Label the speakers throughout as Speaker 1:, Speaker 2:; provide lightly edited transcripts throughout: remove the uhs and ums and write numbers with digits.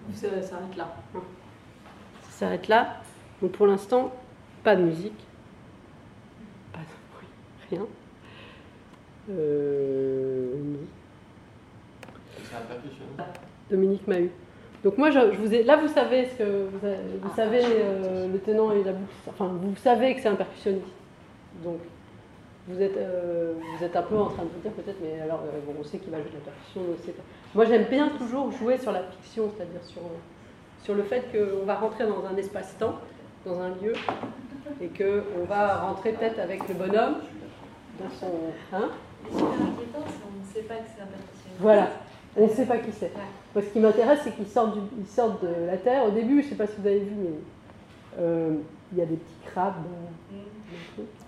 Speaker 1: Ça s'arrête là. Ça s'arrête là. Donc pour l'instant, pas de musique, pas de bruit, rien. Non.
Speaker 2: C'est un percussionniste.
Speaker 1: Dominique Mahut. Donc moi, je vous ai, là, vous savez ce que vous savez le tenant et la boucle. Enfin, vous savez que c'est un percussionniste. Donc vous êtes un peu en train de vous dire peut-être, mais alors bon, on sait qu'il va jouer de la percussion. Moi, j'aime bien toujours jouer sur la fiction, c'est-à-dire sur le fait qu'on va rentrer dans un espace-temps, dans un lieu, et qu'on va rentrer peut-être avec le bonhomme dans son... Hein?
Speaker 3: C'est super inquiétant si on ne sait pas que c'est un percussionniste.
Speaker 1: Voilà, on ne sait pas qui c'est. Moi, ce qui m'intéresse, c'est qu'ils sortent de la terre. Au début, je ne sais pas si vous avez vu, mais il y a des petits crabes dans le truc.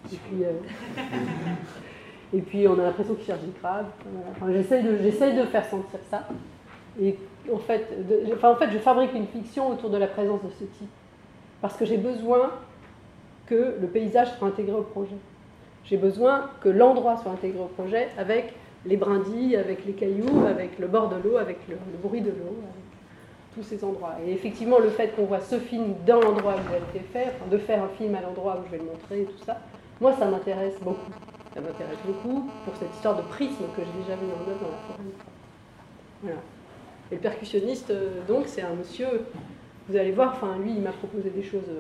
Speaker 1: Et puis on a l'impression qu'ils cherchent des crabes. Enfin, j'essaye de faire sentir ça. Et en fait, je fabrique une fiction autour de la présence de ce type. Parce que j'ai besoin que le paysage soit intégré au projet. J'ai besoin que l'endroit soit intégré au projet avec les brindilles, avec les cailloux, avec le bord de l'eau, avec le bruit de l'eau, avec tous ces endroits. Et effectivement, le fait qu'on voit ce film dans l'endroit où il a été fait, enfin, de faire un film à l'endroit où je vais le montrer et tout ça, moi, ça m'intéresse beaucoup. Ça m'intéresse beaucoup pour cette histoire de prisme que j'ai déjà mis en œuvre dans la forêt. Voilà. Et le percussionniste, donc, c'est un monsieur, vous allez voir, enfin, lui, il m'a proposé des choses,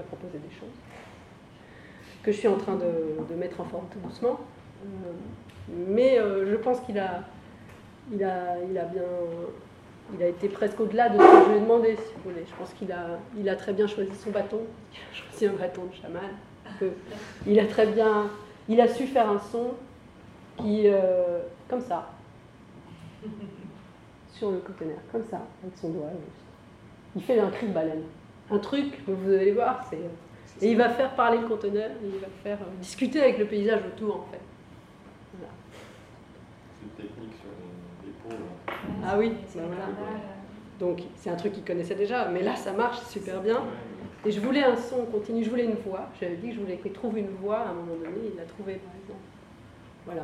Speaker 1: que je suis en train de mettre en forme tout doucement. Mais je pense qu'il a été presque au-delà de ce que je lui ai demandé, si vous voulez. Je pense qu'il a très bien choisi son bâton. Il a choisi un bâton de chaman. Il a su faire un son qui, comme ça, sur le conteneur, comme ça, avec son doigt. Il fait un cri de baleine. Un truc, vous allez voir, et il va faire parler le conteneur, et il va faire discuter avec le paysage autour, en fait. Voilà.
Speaker 2: C'est une technique sur l'épaule.
Speaker 1: Ah oui, ben voilà. Donc c'est un truc qu'il connaissait déjà, mais là ça marche super bien. Et je voulais un son continu, je voulais une voix. J'avais dit que je voulais qu'il trouve une voix à un moment donné, il l'a trouvée par exemple. Voilà.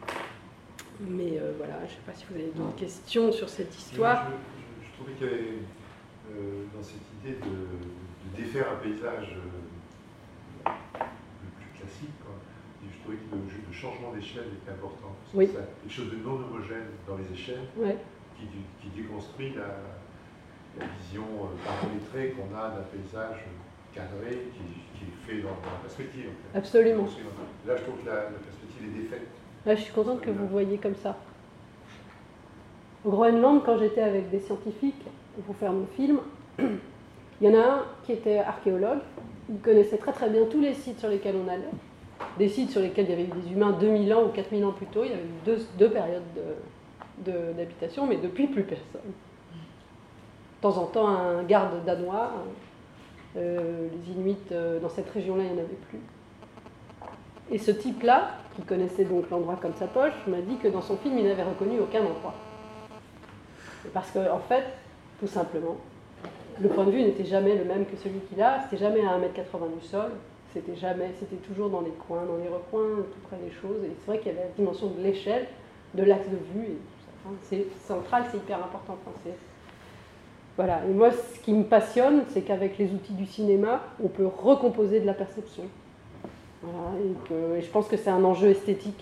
Speaker 1: Mais voilà, je ne sais pas si vous avez d'autres questions sur cette histoire.
Speaker 4: Je trouvais qu'il y avait dans cette idée de défaire un paysage le plus classique, quoi. Et je trouvais que le changement d'échelle était important.
Speaker 1: Oui.
Speaker 4: Ça, quelque chose de non homogène dans les échelles,
Speaker 1: Ouais.
Speaker 4: qui déconstruit la vision paramétrée qu'on a d'un paysage cadré qui est fait dans la perspective. En fait.
Speaker 1: Absolument.
Speaker 4: Là, je trouve que la perspective est défaite.
Speaker 1: Là, je suis contente que vous voyiez comme ça. Au Groenland, quand j'étais avec des scientifiques pour faire mon film, il y en a un qui était archéologue. Il connaissait très très bien tous les sites sur lesquels on allait. Des sites sur lesquels il y avait eu des humains 2000 ans ou 4000 ans plus tôt. Il y avait eu deux périodes d'habitation, mais depuis plus personne. De temps en temps, un garde danois. Les Inuits, dans cette région-là, il n'y en avait plus. Et ce type-là, qui connaissait donc l'endroit comme sa poche, m'a dit que dans son film, il n'avait reconnu aucun endroit. Parce qu'en fait, tout simplement, le point de vue n'était jamais le même que celui qu'il a. C'était jamais à 1,80 m du sol. C'était toujours dans les coins, dans les recoins, tout près des choses. Et c'est vrai qu'il y avait la dimension de l'échelle, de l'axe de vue et tout ça. Enfin, c'est central, c'est hyper important. Enfin, voilà. Et moi, ce qui me passionne, c'est qu'avec les outils du cinéma, on peut recomposer de la perception. Voilà. Et je pense que c'est un enjeu esthétique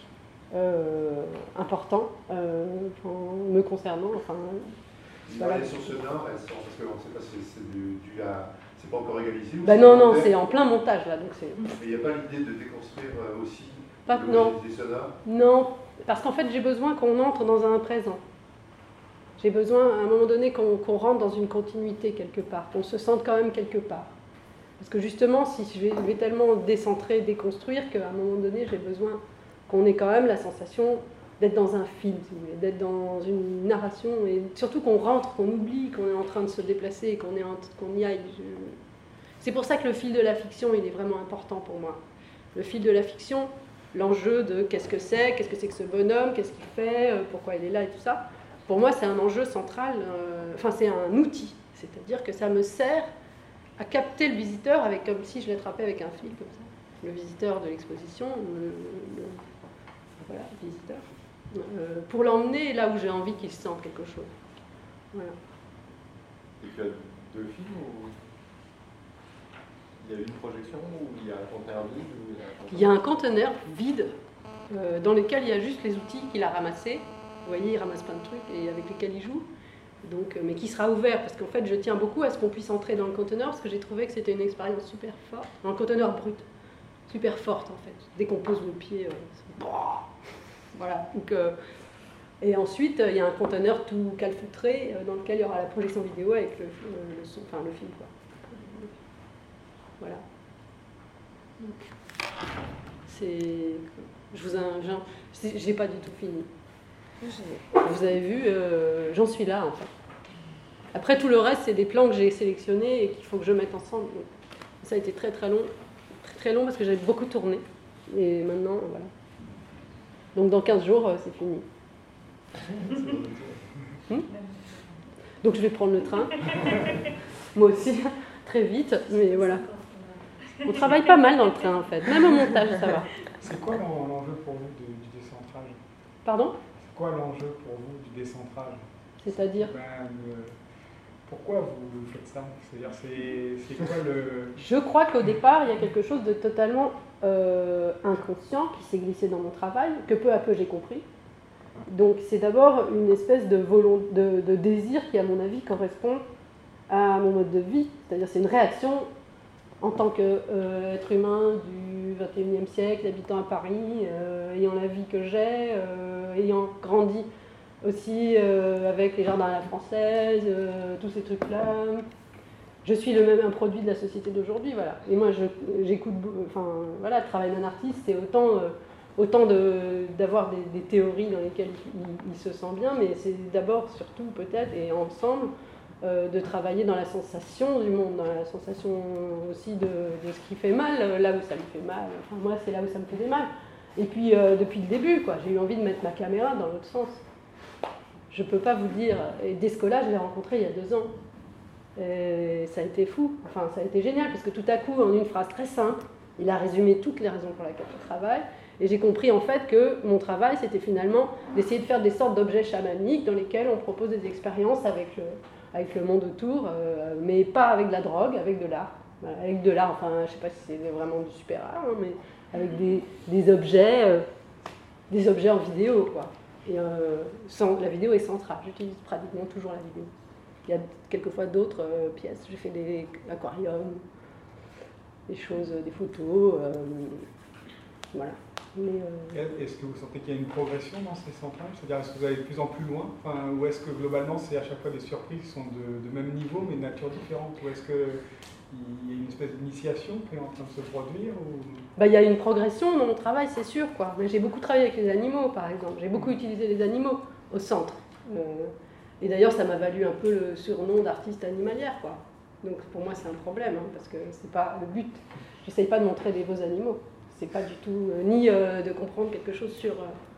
Speaker 1: important, me concernant. Enfin,
Speaker 4: voilà. Les sources sonores, elles sont, parce qu'on ne sait pas si c'est dû à... C'est pas encore égalisé.
Speaker 1: Ben non, c'est en plein montage là. Donc c'est...
Speaker 4: Mais il n'y a pas l'idée de déconstruire aussi
Speaker 1: des
Speaker 4: sonores?
Speaker 1: Non, parce qu'en fait j'ai besoin qu'on entre dans un présent. J'ai besoin à un moment donné qu'on rentre dans une continuité quelque part, qu'on se sente quand même quelque part. Parce que justement, si je vais tellement décentrer, déconstruire, qu'à un moment donné j'ai besoin qu'on ait quand même la sensation d'être dans un film, si vous voulez, d'être dans une narration, et surtout qu'on rentre, qu'on oublie qu'on est en train de se déplacer, qu'on y aille. C'est pour ça que le fil de la fiction, il est vraiment important pour moi. Le fil de la fiction, l'enjeu de qu'est-ce que c'est que ce bonhomme, qu'est-ce qu'il fait, pourquoi il est là et tout ça, pour moi c'est un enjeu central, c'est un outil, c'est-à-dire que ça me sert à capter le visiteur comme si je l'attrapais avec un fil comme ça. Le visiteur de l'exposition, voilà, le visiteur. Pour l'emmener là où j'ai envie qu'il sente quelque chose. Voilà.
Speaker 2: Et tu as 2 films ou il y a une projection ou il y a un conteneur vide ou
Speaker 1: Il y a un conteneur vide dans lequel il y a juste les outils qu'il a ramassés. Vous voyez, il ramasse plein de trucs et avec lesquels il joue. Donc, mais qui sera ouvert parce qu'en fait, je tiens beaucoup à ce qu'on puisse entrer dans le conteneur parce que j'ai trouvé que c'était une expérience super forte. Dans le conteneur brut, super forte en fait. Dès qu'on pose le pied, voilà. Donc, et ensuite, il y a un conteneur tout calfeutré dans lequel il y aura la projection vidéo avec le son, enfin le film quoi. Voilà. Donc, j'ai pas du tout fini. Vous avez vu, j'en suis là en fait. Après tout le reste, c'est des plans que j'ai sélectionnés et qu'il faut que je mette ensemble. Donc, ça a été très très long, très long parce que j'avais beaucoup tourné. Et maintenant, voilà. Donc dans 15 jours, c'est fini. Donc je vais prendre le train. Moi aussi, très vite, mais voilà. On travaille pas mal dans le train en fait, même au montage, ça va.
Speaker 5: C'est quoi l'enjeu pour vous du décentrage?
Speaker 1: Pardon?
Speaker 5: C'est quoi l'enjeu pour vous du décentrage?
Speaker 1: C'est-à-dire?
Speaker 5: Pourquoi vous faites ça? C'est-à-dire, c'est quoi le...
Speaker 1: Je crois qu'au départ, il y a quelque chose de totalement inconscient qui s'est glissé dans mon travail, que peu à peu j'ai compris. Donc c'est d'abord une espèce de désir qui, à mon avis, correspond à mon mode de vie. C'est-à-dire c'est une réaction en tant qu'être humain du XXIe siècle, habitant à Paris, ayant la vie que j'ai, ayant grandi aussi avec les jardins à la française, tous ces trucs-là. Je suis un produit de la société d'aujourd'hui, voilà. Et moi, j'écoute, enfin, voilà, le travail d'un artiste, c'est autant d'avoir des théories dans lesquelles il se sent bien, mais c'est d'abord, surtout peut-être, et ensemble, de travailler dans la sensation du monde, dans la sensation aussi de ce qui fait mal, là où ça me fait mal. Enfin, moi, c'est là où ça me faisait mal. Et puis, depuis le début, quoi, j'ai eu envie de mettre ma caméra dans l'autre sens. Je ne peux pas vous dire... Et Descola, je l'ai rencontré il y a 2 ans. Et ça a été fou. Enfin, ça a été génial, parce que tout à coup, en une phrase très simple, il a résumé toutes les raisons pour lesquelles je travaille. Et j'ai compris en fait que mon travail, c'était finalement d'essayer de faire des sortes d'objets chamaniques dans lesquels on propose des expériences avec le monde autour, mais pas avec de la drogue, avec de l'art. Voilà, avec de l'art, enfin, je ne sais pas si c'est vraiment du super art, hein, mais avec des objets en vidéo, quoi. Et la vidéo est centrale, j'utilise pratiquement toujours la vidéo. Il y a quelquefois d'autres pièces, j'ai fait des aquariums, des choses, des photos, voilà.
Speaker 5: Est-ce que vous sentez qu'il y a une progression dans ces centrales? C'est-à-dire, est-ce que vous allez de plus en plus loin, enfin, ou est-ce que globalement c'est à chaque fois des surprises qui sont de même niveau mais de nature différente? Ou est-ce qu'il y a une espèce d'initiation qui est en train de se produire ou...
Speaker 1: Il y a une progression dans mon travail, c'est sûr, quoi. Mais j'ai beaucoup travaillé avec les animaux, par exemple. J'ai beaucoup utilisé les animaux au centre. Et d'ailleurs, ça m'a valu un peu le surnom d'artiste animalière, quoi. Donc pour moi, c'est un problème, hein, parce que c'est pas le but. J'essaye pas de montrer des beaux animaux. C'est pas du tout ni de comprendre quelque chose sur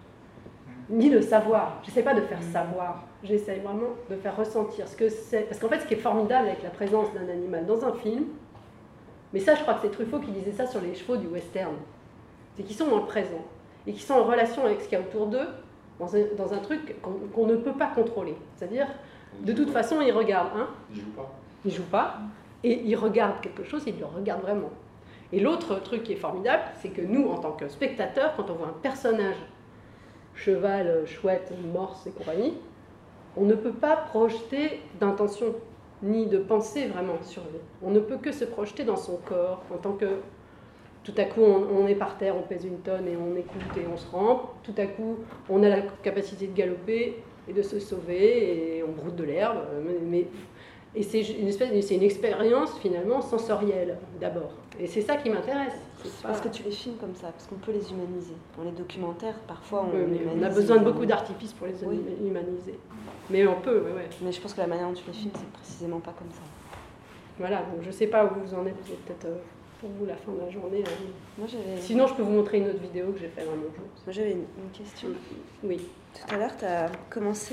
Speaker 1: ni le savoir. J'essaie pas de faire savoir. J'essaie vraiment de faire ressentir ce que c'est. Parce qu'en fait, ce qui est formidable avec la présence d'un animal dans un film, mais ça, je crois que c'est Truffaut qui disait ça sur les chevaux du western, c'est qu'ils sont dans le présent et qu'ils sont en relation avec ce qu'il y a autour d'eux dans un truc qu'on ne peut pas contrôler. C'est-à-dire, de toute façon, ils regardent. Hein,
Speaker 2: ils jouent pas.
Speaker 1: Ils jouent pas et ils regardent quelque chose, ils le regardent vraiment. Et l'autre truc qui est formidable, c'est que nous, en tant que spectateurs, quand on voit un personnage, cheval, chouette, morse et compagnie, on ne peut pas projeter d'intention, ni de pensée vraiment sur lui. On ne peut que se projeter dans son corps, en tant que... Tout à coup, on est par terre, on pèse 1 tonne et on écoute et on se rampe. Tout à coup, on a la capacité de galoper et de se sauver et on broute de l'herbe. Et c'est une expérience finalement sensorielle d'abord. Et c'est ça qui m'intéresse.
Speaker 6: Parce que tu les filmes comme ça, parce qu'on peut les humaniser. Dans les documentaires, parfois
Speaker 1: on a besoin de beaucoup d'artifices pour les humaniser. Mais on peut, oui.
Speaker 6: Mais je pense que la manière dont tu les filmes, c'est précisément pas comme ça.
Speaker 1: Voilà, donc je sais pas où vous en êtes, vous êtes peut-être pour vous la fin de la journée.
Speaker 6: Moi,
Speaker 1: sinon, je peux vous montrer une autre vidéo que j'ai faite dans mon jour.
Speaker 6: Moi, j'avais une question.
Speaker 1: Oui.
Speaker 6: Tout à l'heure, tu as commencé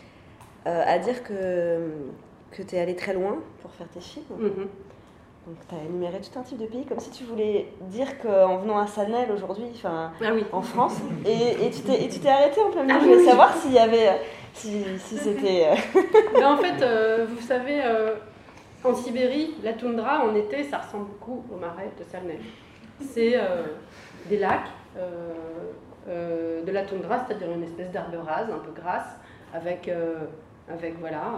Speaker 6: à dire que tu es allé très loin pour faire tes films.
Speaker 1: Mm-hmm.
Speaker 6: Donc tu as énuméré tout un type de pays, comme si tu voulais dire qu'en venant à Sanel aujourd'hui, en France, et tu t'es arrêté en plein milieu. Je voulais savoir s'il y avait si c'était...
Speaker 1: Mais en fait, vous savez, en Sibérie, la toundra en été, ça ressemble beaucoup au marais de Salnel. C'est des lacs, de la toundra, c'est-à-dire une espèce d'herbe rase, un peu grasse, avec voilà,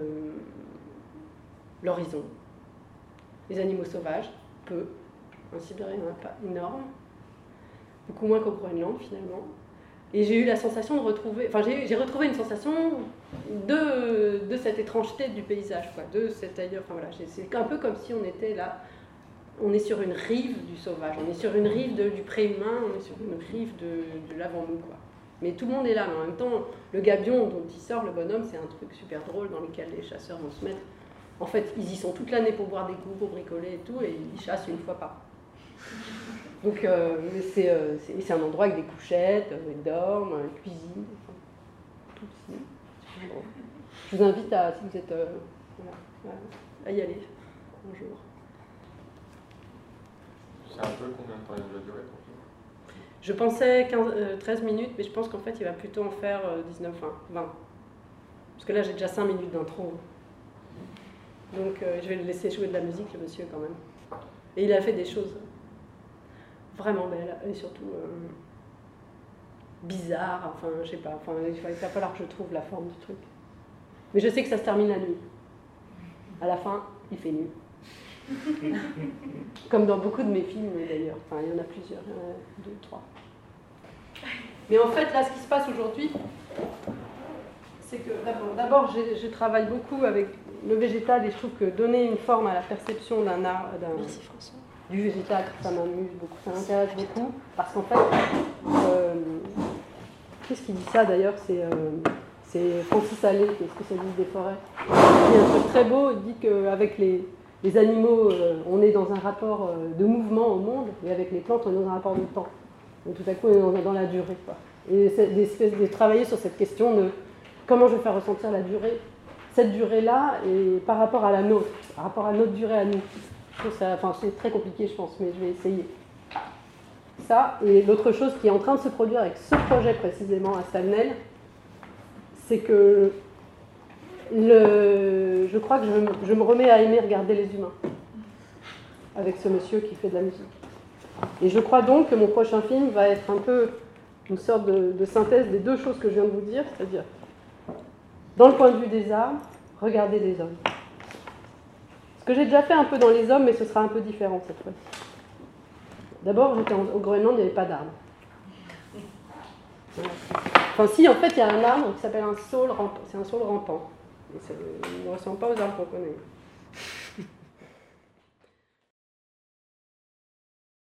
Speaker 1: l'horizon. Les animaux sauvages, peu. En Sibérie, il n'y en a pas énorme. Beaucoup moins qu'au Groenland, finalement. Et j'ai eu la sensation de retrouver... Enfin, j'ai retrouvé une sensation de cette étrangeté du paysage, quoi, de cet ailleurs. Enfin, voilà, c'est un peu comme si on était là... On est sur une rive du sauvage, on est sur une rive du pré-humain, on est sur une rive de l'avant-nous, quoi. Mais tout le monde est là, mais en même temps, le gabion dont il sort, le bonhomme, c'est un truc super drôle dans lequel les chasseurs vont se mettre. En fait, ils y sont toute l'année pour boire des coups, pour bricoler et tout, et ils chassent une fois par an. Donc, c'est un endroit avec des couchettes, ils dorment, une cuisine, enfin, tout ici. Je vous invite à, si vous êtes, à y aller un jour.
Speaker 2: C'est un peu combien de temps il va durer?
Speaker 1: Je pensais 13 minutes, mais je pense qu'en fait, il va plutôt en faire 19, 20. Parce que là, j'ai déjà 5 minutes d'intro. Donc, je vais le laisser jouer de la musique, le monsieur, quand même. Et il a fait des choses vraiment belles, et surtout bizarres. Enfin, je sais pas. Enfin, il va falloir que je trouve la forme du truc. Mais je sais que ça se termine la nuit. À la fin, il fait nuit. Comme dans beaucoup de mes films, d'ailleurs. Enfin, il y en a plusieurs. Il y en a 2, 3. Mais en fait, là, ce qui se passe aujourd'hui, c'est que d'abord, je travaille beaucoup avec le végétal et je trouve que donner une forme à la perception d'un art, du végétal, ça m'amuse beaucoup, ça m'intéresse beaucoup, parce qu'en fait, qu'est-ce qui dit ça d'ailleurs? C'est Francis Allais, qui est spécialiste des forêts. Il dit un truc très beau, il dit qu'avec les animaux, on est dans un rapport de mouvement au monde, et avec les plantes, on est dans un rapport de temps. Donc tout à coup, on est dans la durée, quoi. Et de travailler sur cette question de comment je vais faire ressentir la durée, cette durée-là, et par rapport à la nôtre, par rapport à notre durée à nous. Je trouve ça, enfin, c'est très compliqué, je pense, mais je vais essayer. Ça, et l'autre chose qui est en train de se produire avec ce projet précisément à Salnel, c'est que je crois que je me remets à aimer regarder les humains avec ce monsieur qui fait de la musique. Et je crois donc que mon prochain film va être un peu une sorte de synthèse des deux choses que je viens de vous dire, c'est-à-dire, dans le point de vue des arbres, regarder les hommes. Ce que j'ai déjà fait un peu dans les hommes, mais ce sera un peu différent cette fois-ci. D'abord, j'étais au Groenland, il n'y avait pas d'arbres. Enfin si, en fait, il y a un arbre qui s'appelle un saule rampant. C'est un saule rampant. Il ne ressemble pas aux arbres qu'on connaît.